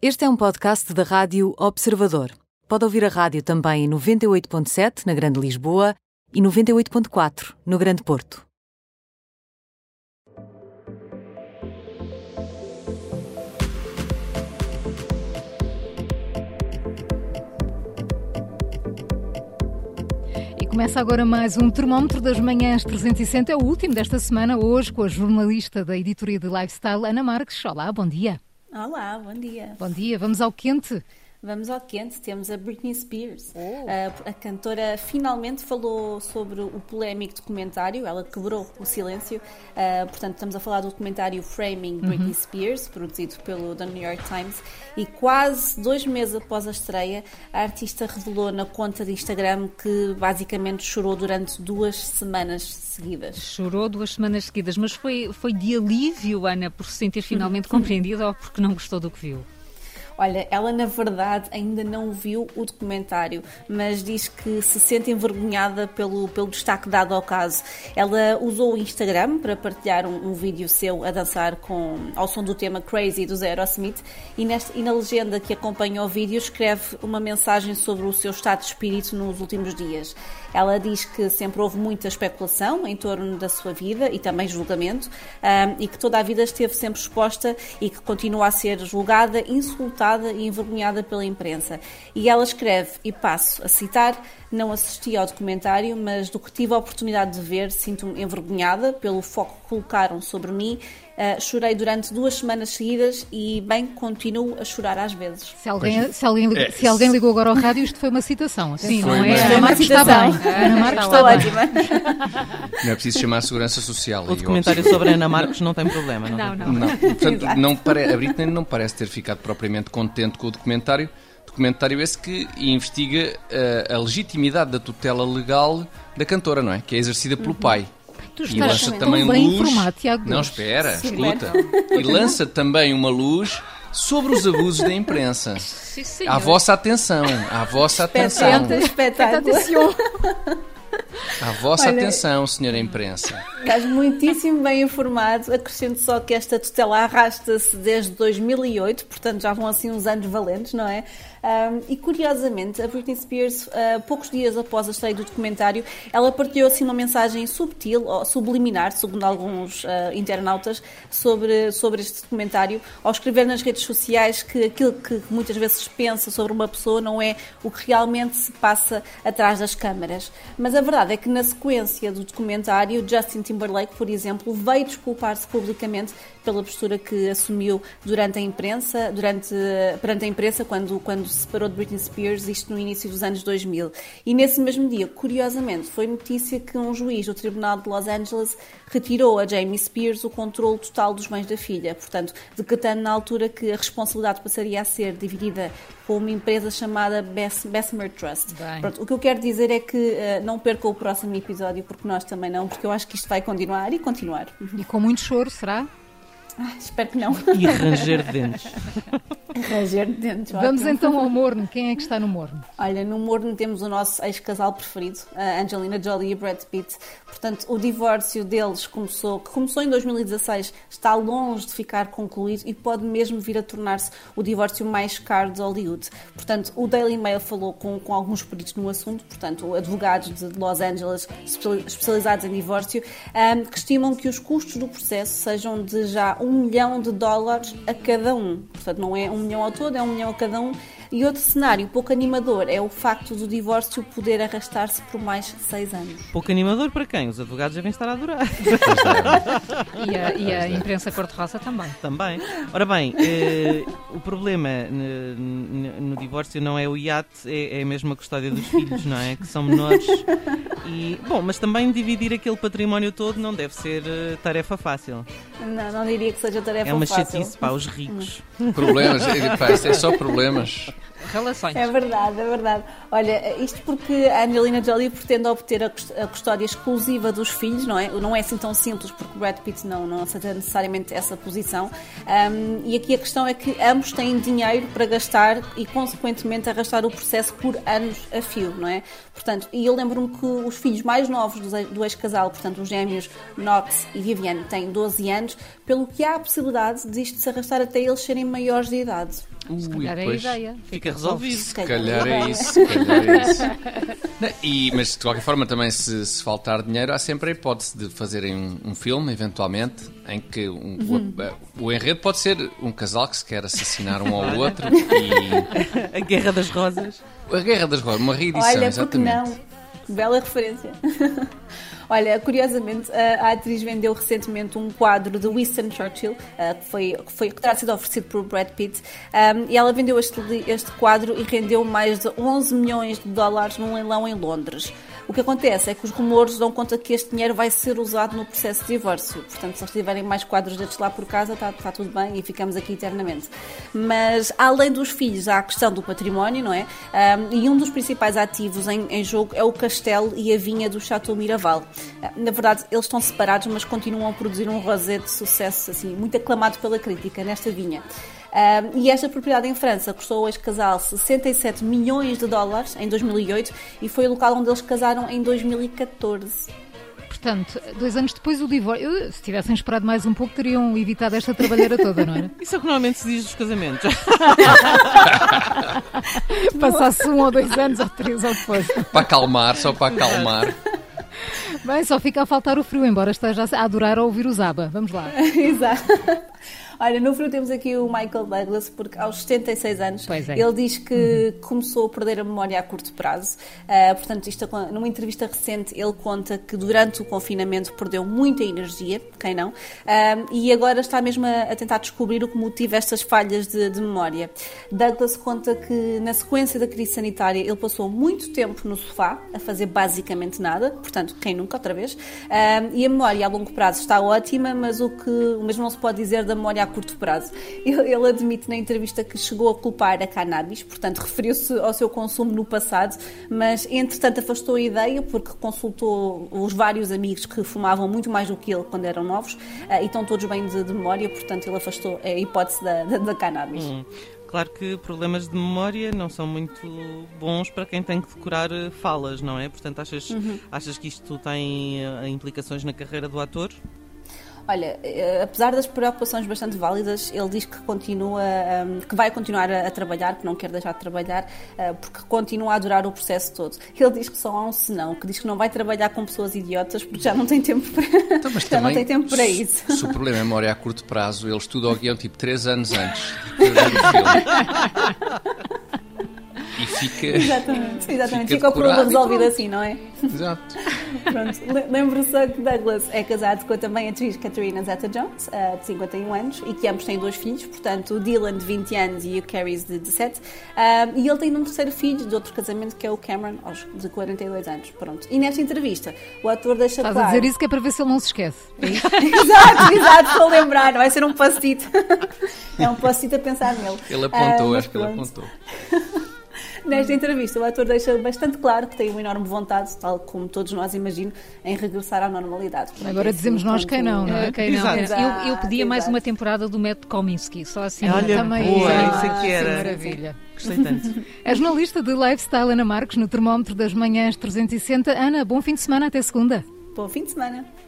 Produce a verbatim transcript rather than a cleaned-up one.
Este é um podcast da Rádio Observador. Pode ouvir a rádio também em noventa e oito ponto sete na Grande Lisboa e noventa e oito ponto quatro no Grande Porto. Começa agora mais um Termómetro das Manhãs trezentos e sessenta, é o último desta semana, hoje com a jornalista da editoria de Lifestyle, Ana Marques. Olá, bom dia. Olá, bom dia. Bom dia, vamos ao quente. Vamos ao quente, temos a Britney Spears. Oh. A, a cantora finalmente falou sobre o polémico documentário, ela quebrou o silêncio. Uh, portanto, estamos a falar do documentário Framing Britney uhum. Spears, produzido pelo The New York Times. E quase dois meses após a estreia, a artista revelou na conta de Instagram que basicamente chorou durante duas semanas seguidas. Chorou duas semanas seguidas, mas foi, foi de alívio, Ana, por se sentir finalmente compreendida ou porque não gostou do que viu? Olha, ela na verdade ainda não viu o documentário, mas diz que se sente envergonhada pelo, pelo destaque dado ao caso. Ela usou o Instagram para partilhar um, um vídeo seu a dançar com, ao som do tema Crazy dos Aerosmith e, nesta, e na legenda que acompanha o vídeo escreve uma mensagem sobre o seu estado de espírito nos últimos dias. Ela diz que sempre houve muita especulação em torno da sua vida e também julgamento um, e que toda a vida esteve sempre exposta e que continua a ser julgada, insultada e envergonhada pela imprensa. E ela escreve, e passo a citar: não assisti ao documentário, mas do que tive a oportunidade de ver, sinto-me envergonhada pelo foco que colocaram sobre mim. Uh, chorei durante duas semanas seguidas e, bem, continuo a chorar às vezes. Se alguém, se alguém, é, se alguém ligou agora ao rádio, isto foi uma citação. Sim, não é? Foi uma citação. A Ana Marques está ótima. Não é preciso chamar a Segurança Social. O documentário sobre a Ana Marques não tem problema. Não, não. Tem não. problema. não. Portanto, não pare... a Britney não parece ter ficado propriamente contente com o documentário. Documentário esse que investiga uh, a legitimidade da tutela legal da cantora, não é? Que é exercida pelo uhum. pai. Tu E lança tão também bem luz. informado, Tiago. Não, espera, Sim, escuta. E lança também uma luz sobre os abusos da imprensa. Sim, à vossa atenção, à vossa atenção. Espetáculo. À vossa Olha, atenção, senhora imprensa. Estás muitíssimo bem informado. Acrescento só que esta tutela arrasta-se desde dois mil e oito, portanto já vão assim uns anos valentes, não é? Um, e curiosamente, a Britney Spears, uh, poucos dias após a estreia do documentário, ela partilhou assim uma mensagem subtil, ou subliminar, segundo alguns uh, internautas, sobre, sobre este documentário, ao escrever nas redes sociais que aquilo que muitas vezes se pensa sobre uma pessoa não é o que realmente se passa atrás das câmaras. Mas a verdade é que na sequência do documentário, Justin Timberlake, por exemplo, veio desculpar-se publicamente pela postura que assumiu durante a imprensa, durante, perante a imprensa, quando, quando se separou de Britney Spears, isto no início dos anos dois mil. E nesse mesmo dia, curiosamente, foi notícia que um juiz do Tribunal de Los Angeles retirou a Jamie Spears o controle total dos bens da filha, portanto, decretando na altura que a responsabilidade passaria a ser dividida com uma empresa chamada Bess, Bessemer Trust. Pronto, o que eu quero dizer é que uh, não perca o próximo episódio, porque nós também não, porque eu acho que isto vai continuar e continuar. E com muito choro, será? Ah, espero que não. E ranger de dentes. Ranger de dentes. Vamos ótimo. então ao morno. Quem é que está no morno? Olha, no morno temos o nosso ex-casal preferido, a Angelina Jolie e Brad Pitt. Portanto, o divórcio deles começou, que começou em dois mil e dezasseis, está longe de ficar concluído e pode mesmo vir a tornar-se o divórcio mais caro de Hollywood. Portanto, o Daily Mail falou com, com alguns peritos no assunto, portanto, advogados de Los Angeles especializados em divórcio, um, que estimam que os custos do processo sejam de já um milhão de dólares a cada um. Portanto, não é um milhão ao todo, é um milhão a cada um. E outro cenário pouco animador é o facto do divórcio poder arrastar-se por mais seis anos. Pouco animador para quem? Os advogados devem estar a adorar. E a, e a imprensa cor-de-rosa também. Também. Ora bem, eh, o problema no, no, no divórcio não é o iate, é, é mesmo a custódia dos filhos, não é? Que são menores. E, bom, mas também dividir aquele património todo não deve ser uh, tarefa fácil. Não, não diria que seja tarefa fácil. É uma chatice para os ricos. Problemas, pá, isto é só problemas. Relações. É verdade, é verdade. Olha, isto porque a Angelina Jolie pretende obter a custódia exclusiva dos filhos, não é? Não é assim tão simples, porque Brad Pitt não, não aceita necessariamente essa posição. Um, e aqui a questão é que ambos têm dinheiro para gastar e, consequentemente, arrastar o processo por anos a fio, não é? Portanto, e eu lembro-me que os filhos mais novos do ex-casal, portanto, os gêmeos Knox e Vivienne, têm doze anos, pelo que há a possibilidade de isto se arrastar até eles serem maiores de idade. Se calhar é a ideia. Fica resolvido. Se calhar é isso. Se calhar é isso. Não, e, mas de qualquer forma também se, se faltar dinheiro há sempre a hipótese de fazerem um, um filme, eventualmente, em que um, uhum. o, o enredo pode ser um casal que se quer assassinar um ao outro e... A Guerra das Rosas. A Guerra das Rosas, uma reedição, Olha, exatamente. Porque não? Bela referência. Olha, curiosamente, a atriz vendeu recentemente um quadro de Winston Churchill, que, foi, que, foi, que terá sido oferecido por Brad Pitt, um, e ela vendeu este, este quadro e rendeu mais de onze milhões de dólares num leilão em Londres. O que acontece é que os rumores dão conta que este dinheiro vai ser usado no processo de divórcio. Portanto, se eles tiverem mais quadros destes lá por casa, está, está tudo bem e ficamos aqui eternamente. Mas, além dos filhos, há a questão do património, não é? Um, e um dos principais ativos em, em jogo é o castelo e a vinha do Chateau Miraval. Na verdade, eles estão separados, mas continuam a produzir um rosé de sucesso, assim, muito aclamado pela crítica nesta vinha. Um, e esta propriedade em França custou ao ex-casal sessenta e sete milhões de dólares em dois mil e oito e foi o local onde eles casaram em dois mil e catorze. Portanto, dois anos depois o divórcio... Eu, se tivessem esperado mais um pouco, teriam evitado esta trabalheira toda, não era? Isso é o que normalmente se diz dos casamentos. Passasse um ou dois anos ou três ou depois. Para acalmar, só para acalmar. Bem, só fica a faltar o frio, embora esteja a adorar ouvir o Zaba. Vamos lá. Exato. Olha, no frio temos aqui o Michael Douglas, porque aos setenta e seis anos é. ele diz que uhum. começou a perder a memória a curto prazo. Uh, portanto, isto, numa entrevista recente, ele conta que durante o confinamento perdeu muita energia, quem não, uh, e agora está mesmo a, a tentar descobrir o que motiva estas falhas de, de memória. Douglas conta que na sequência da crise sanitária ele passou muito tempo no sofá a fazer basicamente nada, portanto, quem nunca, outra vez, uh, e a memória a longo prazo está ótima, mas o que o mesmo não se pode dizer da memória a curto prazo. Ele, ele admite na entrevista que chegou a culpar a cannabis, portanto referiu-se ao seu consumo no passado, mas entretanto afastou a ideia porque consultou os vários amigos que fumavam muito mais do que ele quando eram novos uh, e estão todos bem de, de memória, portanto ele afastou a hipótese da, da, da cannabis. Hum. Claro que problemas de memória não são muito bons para quem tem que decorar falas, não é? Portanto, achas, uhum. achas que isto tem uh, implicações na carreira do ator? Olha, apesar das preocupações bastante válidas, ele diz que continua, que vai continuar a trabalhar, que não quer deixar de trabalhar, porque continua a adorar o processo todo. Ele diz que só há um senão, que diz que não vai trabalhar com pessoas idiotas porque já não tem tempo para, então, mas já não tem tempo para se, isso. Se o problema é a memória a curto prazo, ele estuda o guião tipo três anos antes de fazer o filme. E fica... Exatamente, exatamente. Fica, fica o problema resolvido assim, não é? Exato. Pronto. Lembro só que Douglas é casado com a também atriz Catherine Zeta-Jones, de cinquenta e um anos, e que ambos têm dois filhos, portanto o Dylan de vinte anos e o Carrie de dezassete. Um, e ele tem um terceiro filho de outro casamento, que é o Cameron, de quarenta e dois anos. Pronto. E nesta entrevista, o ator deixa Estás claro... a dizer isso que é para ver se ele não se esquece. É isso? Exato, exato, para lembrar, vai ser um post-it. É um post-it a pensar nele. Ele apontou, um, acho que ele pronto. apontou. Nesta entrevista, o ator deixa bastante claro que tem uma enorme vontade, tal como todos nós imagino, em regressar à normalidade. Porque agora dizemos assim, nós quem não, não é? Quem não. Exato, eu, eu pedia mais exato. uma temporada do método Kominsky, só assim. Olha, também. boa, Ah, isso é que era. sim, maravilha. Gostei tanto. A jornalista de Lifestyle Ana Marques no termómetro das manhãs trezentos e sessenta. Ana, bom fim de semana, até segunda. Bom fim de semana.